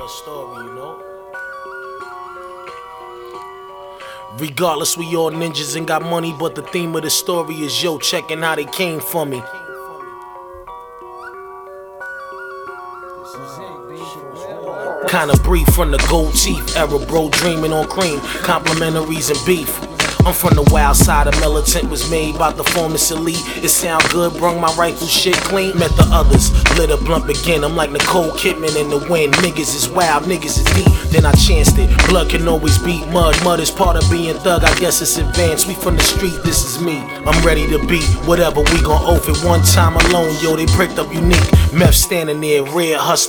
a story, you know. Regardless, we all ninjas and got money, but the theme of the story is yo checking how they came for me. Kinda brief from the gold teeth era, bro, dreaming on cream, complimentaries and beef. I'm from the wild side, a militant was made by the formless elite. It sound good, brung my rifle shit clean. Met the others, lit a blunt again. I'm like Nicole Kidman in the wind. Niggas is wild, niggas is deep. Then I chanced it. Blood can always beat mud. Mud is part of being thug, I guess it's advanced. We from the street, this is me. I'm ready to beat whatever, we gon' oath it one time alone. Yo, they pricked up unique. Meth standing there, red hustler.